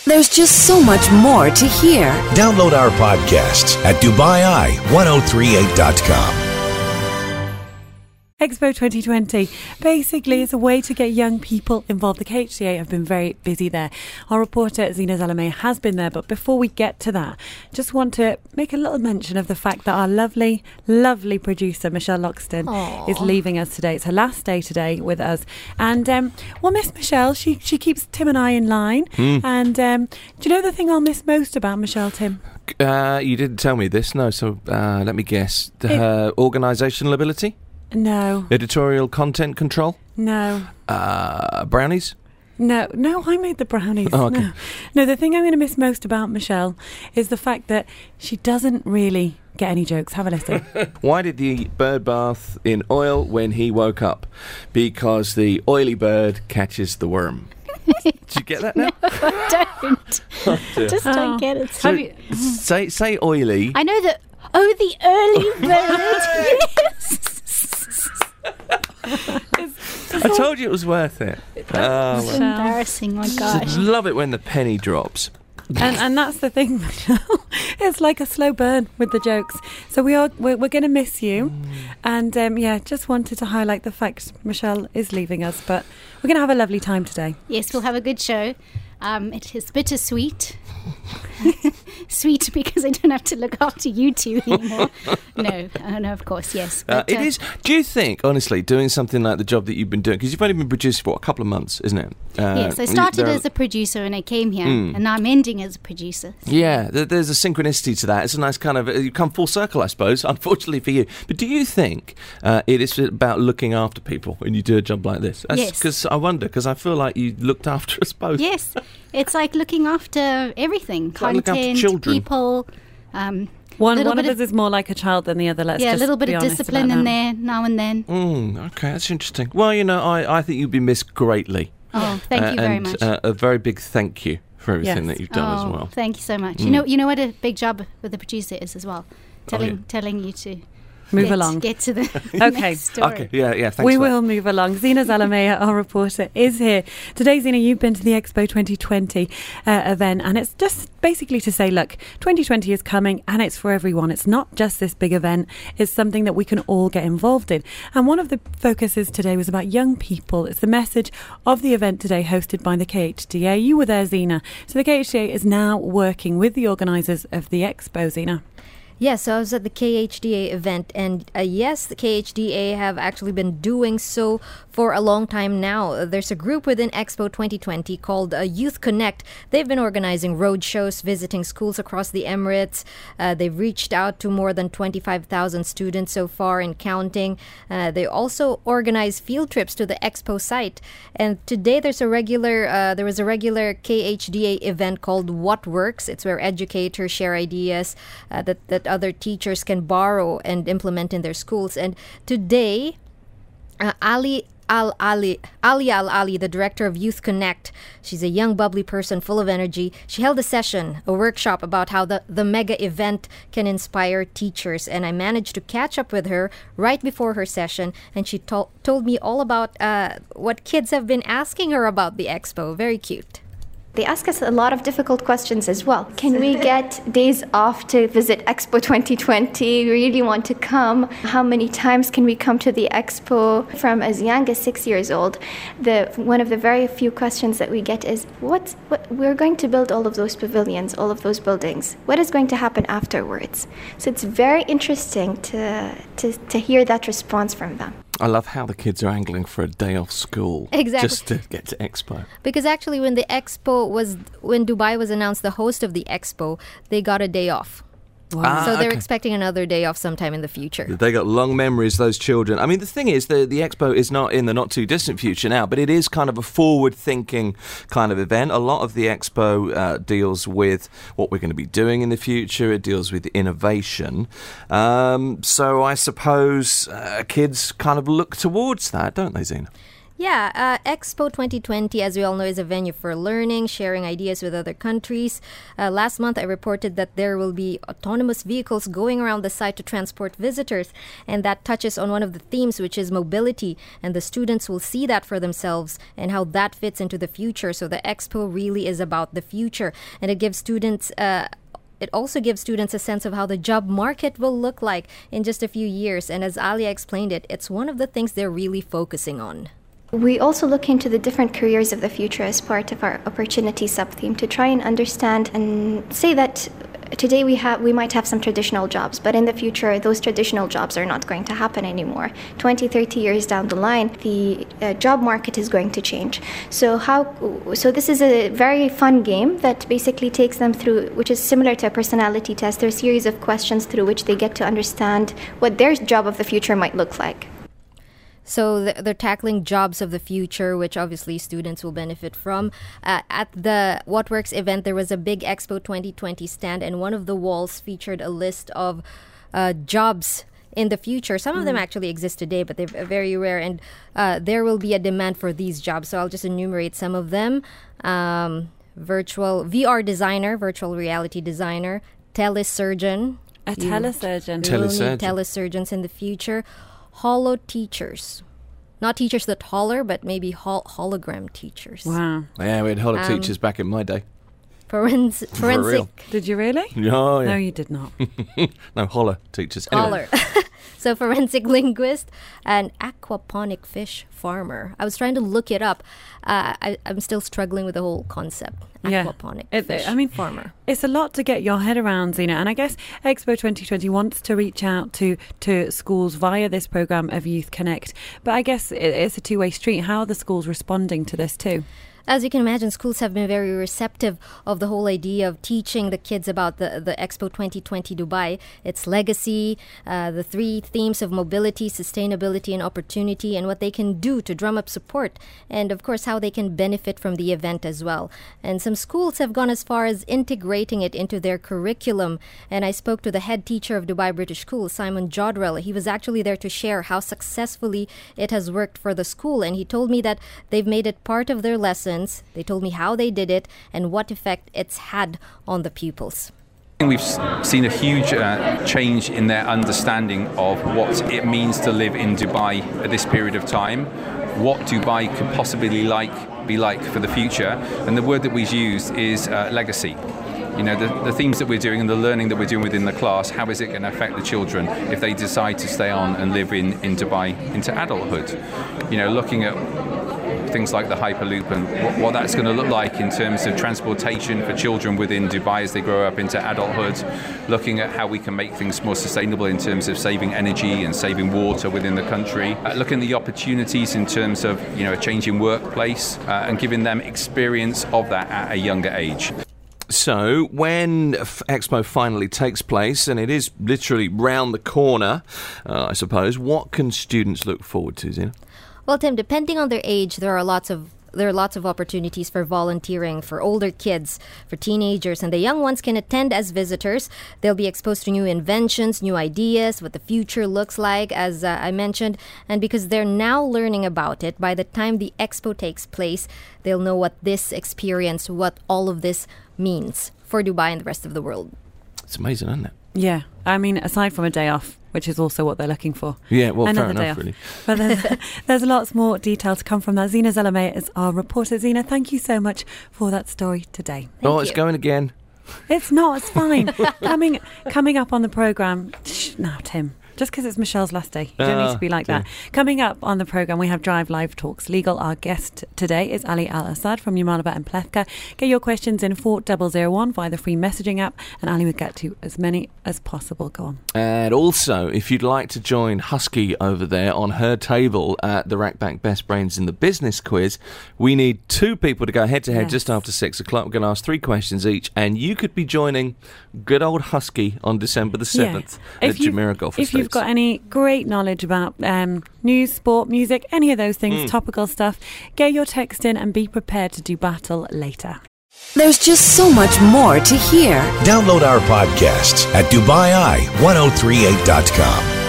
There's just so much more to hear. Download our podcasts at DubaiI1038.com. Expo 2020 basically is a way to get young people involved. The KHDA have been very busy there. Our reporter Zina Zalameh has been there, but before we get to that, just want to make a little mention of the fact that our lovely, lovely producer Michelle Loxton is leaving us today. It's her last day today with us, and we'll miss Michelle. She keeps Tim and I in line. And do you know the thing I'll miss most about Michelle, Tim? You didn't tell me this, no, so let me guess. Her organisational ability? No. Editorial content control? No. Brownies? No, I made the brownies. Oh, okay. No, the thing I'm going to miss most about Michelle is the fact that she doesn't really get any jokes. Have a listen. Why did he bird bath in oil when he woke up? Because the oily bird catches the worm. Did you get that now? No, I don't. Just don't get it. So, say oily. I know that. Oh, the early bird. Yes. I told you it was worth it. It's embarrassing, my gosh. Love it when the penny drops. And that's the thing, Michelle. It's like a slow burn with the jokes. So we're going to miss you. And just wanted to highlight the fact Michelle is leaving us, but we're going to have a lovely time today. Yes, we'll have a good show. It is bittersweet. Sweet because I don't have to look after you two anymore. No, of course, yes. But, it is. Do you think, honestly, doing something like the job that you've been doing, because you've only been producing for a couple of months, isn't it? Yes, I started as a producer when I came here, and now I'm ending as a producer. So. Yeah, there's a synchronicity to that. It's a nice kind of, you come full circle, I suppose, unfortunately for you. But do you think it is about looking after people when you do a job like this? Yes. Because I wonder, because I feel like you looked after us both. Yes, it's like looking after everything. Like looking after children. People. One of us is more like a child than the other. Let's a just little bit be of honest discipline about in that. there now and then. Okay, that's interesting. Well, I think you'd be missed greatly. Oh, thank you very much. A very big thank you for everything that you've done as well. Thank you so much. You know what a big job with the producer is as well. Telling you to move along. Get to the Okay. next story. Okay, yeah, thanks We for will move along. Zina Zalameh, our reporter, is here. Today, Zina, you've been to the Expo 2020 event, and it's just basically to say, look, 2020 is coming, and it's for everyone. It's not just this big event. It's something that we can all get involved in. And one of the focuses today was about young people. It's the message of the event today, hosted by the KHDA. You were there, Zina. So the KHDA is now working with the organisers of the Expo, Zina. Yes, so I was at the KHDA event, and yes, the KHDA have actually been doing so for a long time now. There's a group within Expo 2020 called Youth Connect. They've been organizing road shows, visiting schools across the Emirates. They've reached out to more than 25,000 students so far and counting. They also organize field trips to the Expo site. And today there was a regular KHDA event called What Works. It's where educators share ideas that other teachers can borrow and implement in their schools. And today, Ali Al-Ali, the director of Youth Connect, she's a young, bubbly person full of energy. She held a workshop about how the mega event can inspire teachers. And I managed to catch up with her right before her session. And she told me all about what kids have been asking her about the expo. Very cute. They ask us a lot of difficult questions as well. Can we get days off to visit Expo 2020? We really want to come. How many times can we come to the Expo? From as young as 6 years old, one of the very few questions that we get is, what we're going to build all of those pavilions, all of those buildings. What is going to happen afterwards? So it's very interesting to hear that response from them. I love how the kids are angling for a day off school. Exactly. Just to get to Expo. Because actually when Dubai was announced the host of the Expo, they got a day off. Wow. So they're expecting another day off sometime in the future. They got long memories, those children. I mean, the thing is, the Expo is not in the not-too-distant future now, but it is kind of a forward-thinking kind of event. A lot of the Expo deals with what we're going to be doing in the future. It deals with innovation. So I suppose kids kind of look towards that, don't they, Zina? Yeah, Expo 2020, as we all know, is a venue for learning, sharing ideas with other countries. Last month, I reported that there will be autonomous vehicles going around the site to transport visitors, and that touches on one of the themes, which is mobility, and the students will see that for themselves and how that fits into the future. So the Expo really is about the future, and it gives students it also gives students a sense of how the job market will look like in just a few years. And as Alia explained it, it's one of the things they're really focusing on. We also look into the different careers of the future as part of our opportunity sub-theme to try and understand and say that today we might have some traditional jobs, but in the future those traditional jobs are not going to happen anymore. 20, 30 years down the line, the job market is going to change. So this is a very fun game that basically takes them through, which is similar to a personality test. There are a series of questions through which they get to understand what their job of the future might look like. So they're tackling jobs of the future, which obviously students will benefit from. At the What Works event, there was a big Expo 2020 stand, and one of the walls featured a list of jobs in the future. Some of them actually exist today, but they're very rare, and there will be a demand for these jobs. So I'll just enumerate some of them. Virtual VR designer, virtual reality designer, telesurgeon. A telesurgeon. We will need telesurgeons in the future. Holo teachers. Not teachers that holler, but maybe hologram teachers. Wow. Yeah, we had holo teachers back in my day. Forensic. Did you really? Oh, yeah. No, you did not. No, holo teachers. Anyway. Holler. So forensic linguist and aquaponic fish farmer. I was trying to look it up. I'm still struggling with the whole concept. Aquaponic fish farmer. It's a lot to get your head around, Zina. And I guess Expo 2020 wants to reach out to schools via this program of Youth Connect. But I guess it's a two-way street. How are the schools responding to this too? As you can imagine, schools have been very receptive of the whole idea of teaching the kids about the Expo 2020 Dubai, its legacy, the three themes of mobility, sustainability, and opportunity, and what they can do to drum up support, and of course how they can benefit from the event as well. And some schools have gone as far as integrating it into their curriculum. And I spoke to the head teacher of Dubai British School, Simon Jodrell. He was actually there to share how successfully it has worked for the school, and he told me that they've made it part of their lessons. They told me how they did it and what effect it's had on the pupils. We've seen a huge change in their understanding of what it means to live in Dubai at this period of time, what Dubai could possibly be like for the future, and the word that we've used is legacy. You know, the themes that we're doing and the learning that we're doing within the class, how is it going to affect the children if they decide to stay on and live in Dubai into adulthood? You know, looking at things like the Hyperloop and what that's going to look like in terms of transportation for children within Dubai as they grow up into adulthood, looking at how we can make things more sustainable in terms of saving energy and saving water within the country, looking at the opportunities in terms of, you know, a changing workplace and giving them experience of that at a younger age. So, when Expo finally takes place, and it is literally round the corner, I suppose, what can students look forward to, Zina? Well, Tim, depending on their age, there are lots of opportunities for volunteering for older kids, for teenagers, and the young ones can attend as visitors. They'll be exposed to new inventions, new ideas, what the future looks like, as I mentioned. And because they're now learning about it, by the time the expo takes place, they'll know what this experience, what all of this means for Dubai and the rest of the world. It's amazing, isn't it? Yeah. I mean, aside from a day off, which is also what they're looking for. Yeah, well, another fair enough, really. But there's lots more detail to come from that. Zina Zelamea is our reporter. Zina, thank you so much for that story today. It's going again. It's not, it's fine. Coming up on the programme... No, Tim. Just because it's Michelle's last day. You don't need to be like that. Coming up on the programme, we have Drive Live Talks Legal. Our guest today is Ali Al-Assad from Yamalabad and Plethka. Get your questions in 4001 via the free messaging app, and Ali will get to as many as possible. Go on. And also, if you'd like to join Husky over there on her table at the Rackbank Best Brains in the Business Quiz, we need 2 people to go head-to-head just after 6 o'clock. We're going to ask 3 questions each, and you could be joining good old Husky on December the 7th at Jumeirah Golf Estates. If you've got any great knowledge about news, sport, music, any of those things, topical stuff, get your text in and be prepared to do battle later. There's just so much more to hear. Download our podcasts at DubaiEye1038.com.